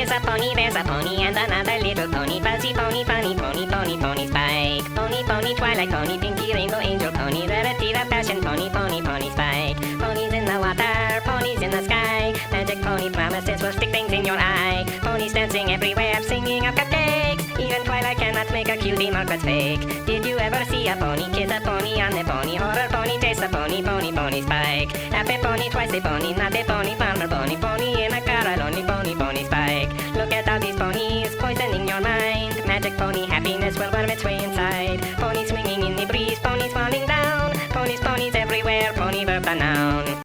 is a pony, there's a pony and another little pony. Fuzzy pony, funny pony, pony, pony Spike. Pony, pony, twilight pony, pinky rainbow angel pony. Rarity, the passion pony, pony, pony Spike. Ponies in the water, ponies in the sky. Magic pony promises will stick things in your eye. Ponies dancing everywhere, singing up cupcakes. Even Twilight cannot make a cutie mark that's fake. Did you ever see a pony kiss a pony on the pony? Horror pony, chase a pony, pony, pony Spike. Half a pony, twice a pony, not a pony, farmer pony, pony in a car, a lonely pony, pony.